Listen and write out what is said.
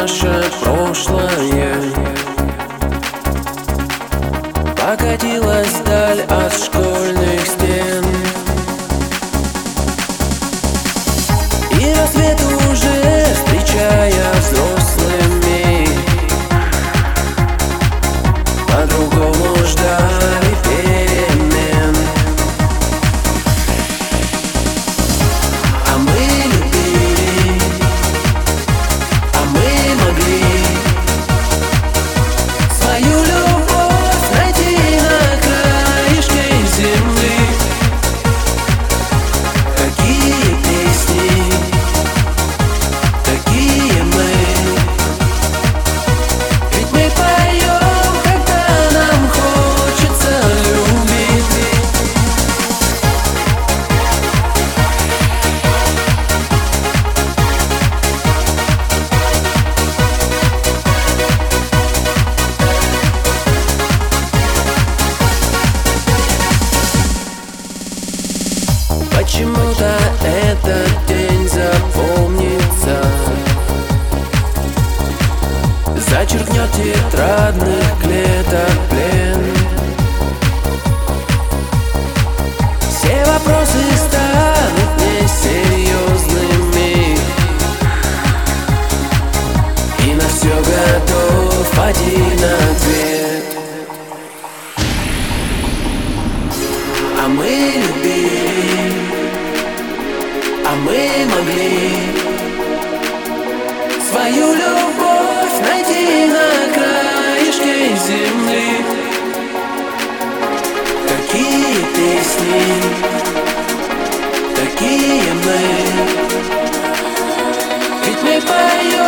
наше прошлое покатилась вдаль от школьных стен. И рассвет уже, встречая взрослыми, по-другому ждали перемен. А мы любили, а мы могли свою любовь найти на краешке земли. Какие песни, такие мы. Ведь мы поем, когда нам хочется любить. Почему-то этот день запомнится, зачеркнет тетрадных клеток плен. Все вопросы станут несерьезными, и на все готов один ответ. А мы любили, а мы могли свою любовь найти на краешке земли. Какие песни, такие мы. Ведь мы поем.